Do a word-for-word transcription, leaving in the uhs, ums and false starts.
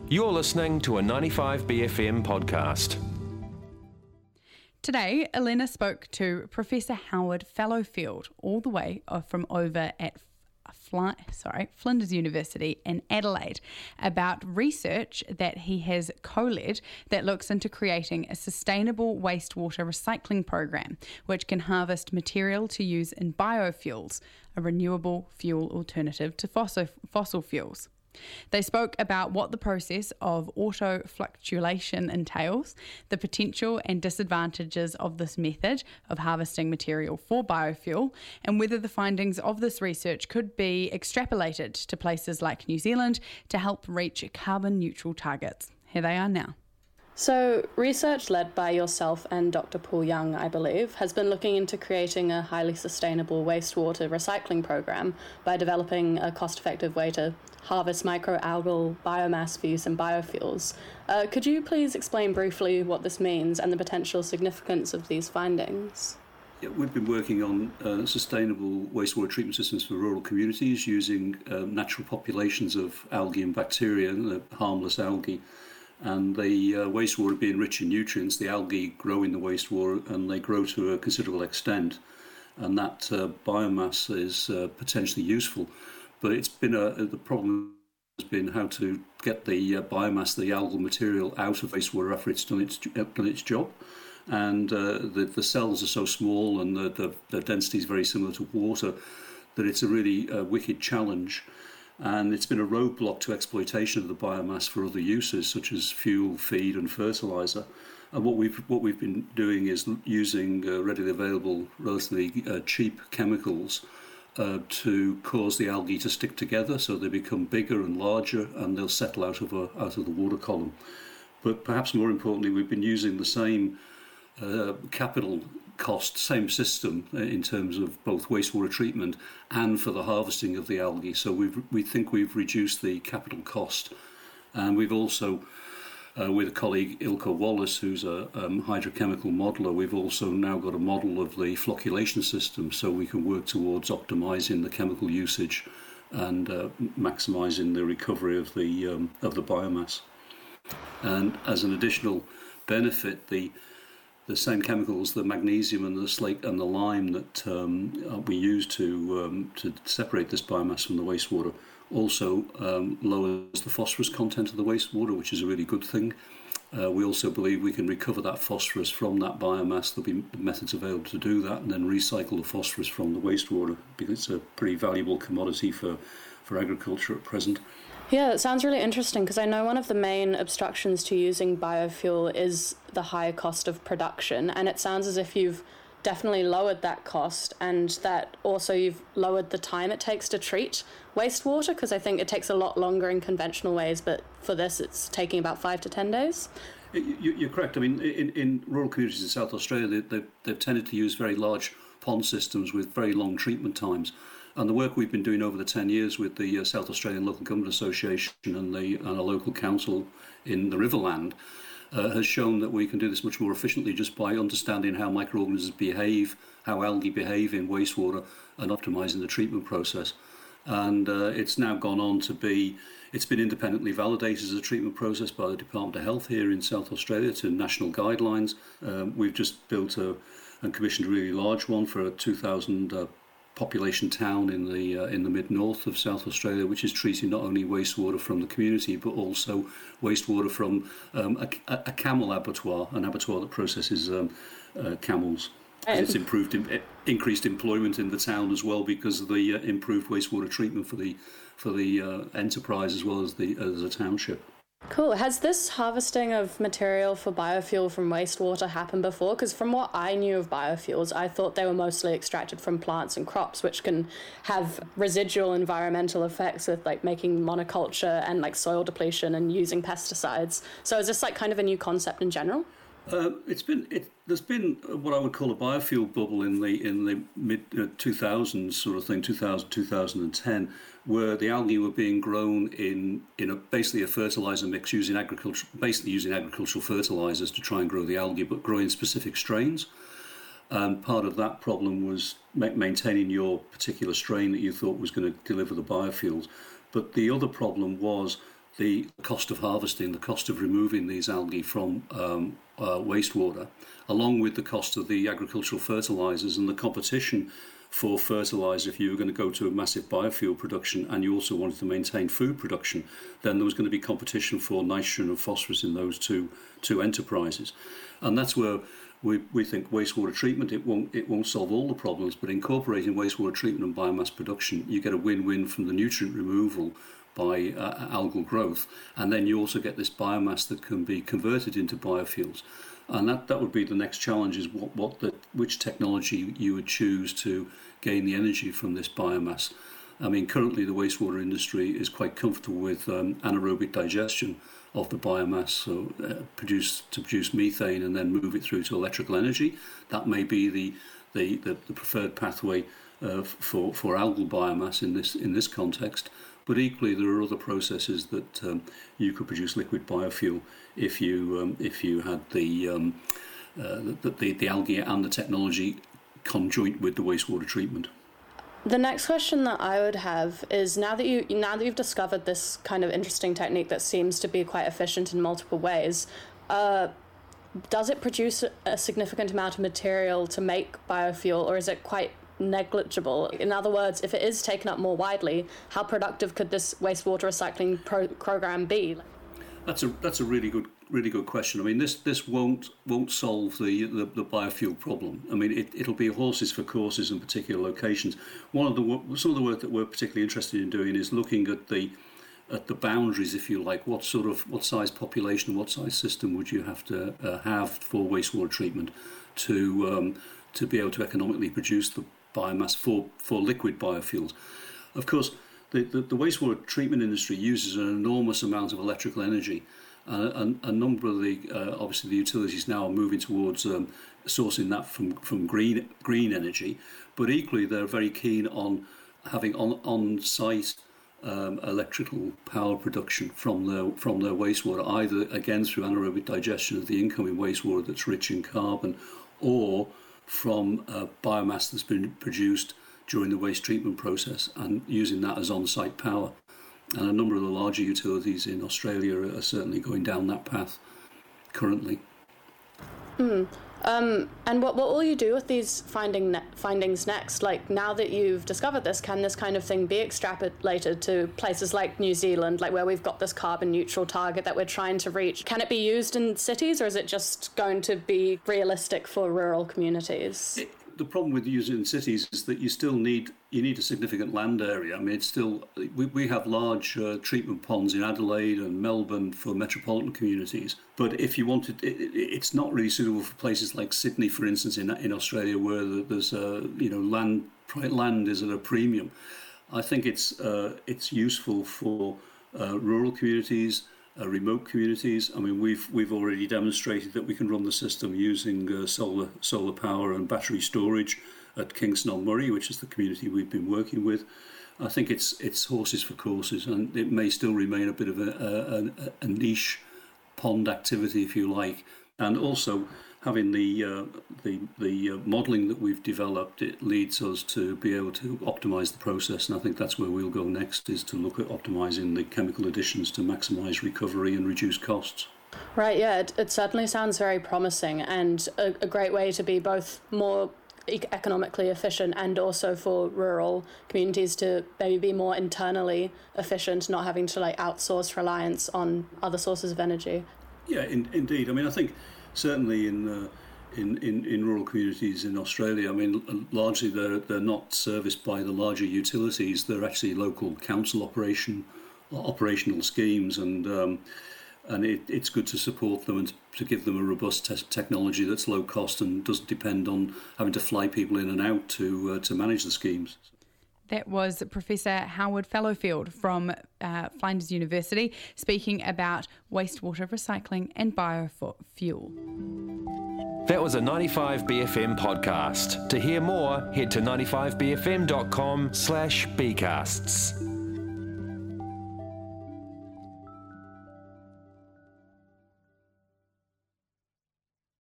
You're listening to a ninety-five B F M podcast. Today, Elena spoke to Professor Howard Fallowfield, all the way from over at Fly, sorry, Flinders University in Adelaide, about research that he has co-led that looks into creating a sustainable wastewater recycling program which can harvest material to use in biofuels, a renewable fuel alternative to fossil, fossil fuels. They spoke about what the process of auto-fluctuation entails, the potential and disadvantages of this method of harvesting material for biofuel, and whether the findings of this research could be extrapolated to places like New Zealand to help reach carbon neutral targets. Here they are now. So, research led by yourself and Doctor Paul Young, I believe, has been looking into creating a highly sustainable wastewater recycling program by developing a cost-effective way to harvest microalgal biomass for use in biofuels. Uh, could you please explain briefly what this means and the potential significance of these findings? Yeah, we've been working on uh, sustainable wastewater treatment systems for rural communities using uh, natural populations of algae and bacteria, uh, harmless algae. And the uh, wastewater being rich in nutrients, the algae grow in the wastewater and they grow to a considerable extent. And that uh, biomass is uh, potentially useful. But it's been a, the problem has been how to get the uh, biomass, the algal material, out of wastewater after it's done its, done its job. And uh, the, the cells are so small and the, the, the density is very similar to water that it's a really uh, wicked challenge. And it's been a roadblock to exploitation of the biomass for other uses, such as fuel, feed and fertiliser. And what we've what we've been doing is using uh, readily available, relatively uh, cheap chemicals uh, to cause the algae to stick together, so they become bigger and larger, and they'll settle out of a, out of the water column. But perhaps more importantly, we've been using the same uh, capital cost, same system in terms of both wastewater treatment and for the harvesting of the algae. So we we think we've reduced the capital cost, and we've also, uh, with a colleague Ilko Wallace, who's a um, hydrochemical modeller, we've also now got a model of the flocculation system, so we can work towards optimising the chemical usage and uh, maximising the recovery of the um, of the biomass. And as an additional benefit, the The same chemicals, the magnesium and the slate and the lime that um, we use to um, to separate this biomass from the wastewater, also um, lowers the phosphorus content of the wastewater, which is a really good thing. Uh, we also believe we can recover that phosphorus from that biomass. There'll be methods available to do that, and then recycle the phosphorus from the wastewater, because it's a pretty valuable commodity for, for agriculture at present. Yeah, it sounds really interesting, because I know one of the main obstructions to using biofuel is the high cost of production, and it sounds as if you've definitely lowered that cost, and that also you've lowered the time it takes to treat wastewater, because I think it takes a lot longer in conventional ways, but for this it's taking about five to ten days. You're correct. I mean, in, in rural communities in South Australia, they, they've, they've tended to use very large pond systems with very long treatment times. And the work we've been doing over the ten years with the uh, South Australian Local Government Association and, the, and a local council in the Riverland uh, has shown that we can do this much more efficiently just by understanding how microorganisms behave, how algae behave in wastewater, and optimising the treatment process. And uh, it's now gone on to be, it's been independently validated as a treatment process by the Department of Health here in South Australia to national guidelines. Um, we've just built a, and commissioned a really large one for a two thousand uh, population town in the uh, in the mid-north of South Australia, which is treating not only wastewater from the community but also wastewater from um, a, a camel abattoir, an abattoir that processes um, uh, camels. And it's improved, increased employment in the town as well because of the uh, improved wastewater treatment for the for the uh, enterprise as well as the as a township. Cool. Has this harvesting of material for biofuel from wastewater happened before? Because from what I knew of biofuels, I thought they were mostly extracted from plants and crops, which can have residual environmental effects with like making monoculture and like soil depletion and using pesticides. So is this like kind of a new concept in general? Uh, it's been it, there's been what I would call a biofuel bubble in the in the mid uh, two thousands sort of thing, two thousand, two thousand ten, where the algae were being grown in in a basically a fertilizer mix using agriculture, basically using agricultural fertilizers to try and grow the algae, but growing specific strains. And part of that problem was ma- maintaining your particular strain that you thought was going to deliver the biofuels. But the other problem was the cost of harvesting, the cost of removing these algae from um, uh, wastewater, along with the cost of the agricultural fertilizers and the competition for fertilizer. If you were going to go to a massive biofuel production and you also wanted to maintain food production, then there was going to be competition for nitrogen and phosphorus in those two two enterprises. And that's where we, we think wastewater treatment, it won't it won't solve all the problems, but incorporating wastewater treatment and biomass production, you get a win-win from the nutrient removal by uh, algal growth, and then you also get this biomass that can be converted into biofuels. And that, that would be the next challenge, is what, what the, which technology you would choose to gain the energy from this biomass. I mean, currently the wastewater industry is quite comfortable with um, anaerobic digestion of the biomass, so uh, produce to produce methane and then move it through to electrical energy. That may be the the, the, the preferred pathway uh, for for algal biomass in this in this context. But equally, there are other processes that um, you could produce liquid biofuel if you um, if you had the, um, uh, the, the the algae and the technology conjoint with the wastewater treatment. The next question that I would have is, now that you now that you've discovered this kind of interesting technique that seems to be quite efficient in multiple ways, uh, does it produce a significant amount of material to make biofuel, or is it quite negligible? In other words, if it is taken up more widely, how productive could this wastewater recycling pro- program be? That's a that's a really good really good question. I mean, this this won't won't solve the the, the biofuel problem. I mean, it, it'll be horses for courses in particular locations. One of the some of the work that we're particularly interested in doing is looking at the at the boundaries, if you like. What sort of what size population, what size system would you have to uh, have for wastewater treatment to um, to be able to economically produce the biomass for, for liquid biofuels? Of course, the, the, the wastewater treatment industry uses an enormous amount of electrical energy. Uh, and a number of the, uh, obviously the utilities now are moving towards um, sourcing that from, from green green energy, but equally they're very keen on having on, on-site um, electrical power production from their, from their wastewater, either again through anaerobic digestion of the incoming wastewater that's rich in carbon, or from uh, biomass that's been produced during the waste treatment process and using that as on-site power. And a number of the larger utilities in Australia are certainly going down that path currently. Mm. Um, and what, what will you do with these finding ne- findings next? Like, now that you've discovered this, can this kind of thing be extrapolated to places like New Zealand, like where we've got this carbon neutral target that we're trying to reach? Can it be used in cities, or is it just going to be realistic for rural communities? It, the problem with using it in cities is that you still need you need a significant land area. I mean, it's still we, we have large uh, treatment ponds in Adelaide and Melbourne for metropolitan communities. But if you wanted, it, it, it's not really suitable for places like Sydney, for instance, in in Australia, where there's uh, you know land land is at a premium. I think it's uh, it's useful for uh, rural communities. Uh, remote communities. I mean, we've we've already demonstrated that we can run the system using uh, solar solar power and battery storage at Kingston on Murray, which is the community we've been working with. I think it's it's horses for courses, and it may still remain a bit of a, a, a niche pond activity, if you like. And also, having the uh, the the uh, modelling that we've developed, it leads us to be able to optimise the process, and I think that's where we'll go next, is to look at optimising the chemical additions to maximise recovery and reduce costs. Right, yeah, it, it certainly sounds very promising, and a, a great way to be both more e- economically efficient and also for rural communities to maybe be more internally efficient, not having to like outsource reliance on other sources of energy. Yeah, in, indeed. I mean, I think certainly in, uh, in in in rural communities in Australia, I mean, largely they're they're not serviced by the larger utilities. They're actually local council operation operational schemes, and um, and it, it's good to support them and to give them a robust te- technology that's low cost and doesn't depend on having to fly people in and out to uh, to manage the schemes. That was Professor Howard Fallowfield from uh, Flinders University speaking about wastewater recycling and biofuel. That was a ninety-five B F M podcast. To hear more, head to ninety-five b f m dot com slash bcasts.